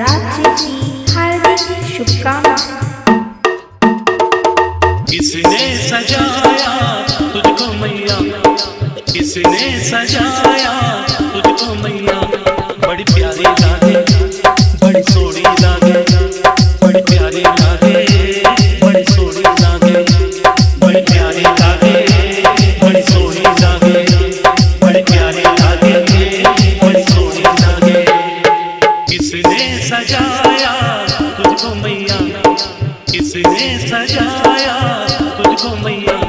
नवरात्रि की हार्दिक शुभकामनाएं। किसने सजाया तुझको मैया, किसने सजाया तुझको मैया, बड़ी प्यारी लागे, बड़ी सोहनी लागे, बड़ी प्यारी लागे, बड़ी सोहनी लागे, बड़ी प्यारी लागे, बड़ी सोहनी लागे, बड़ी प्यारी लागे, बड़ी सोहनी लागे। किसने सजाया तुझको मैया, किसने सजाया तुझको मैया,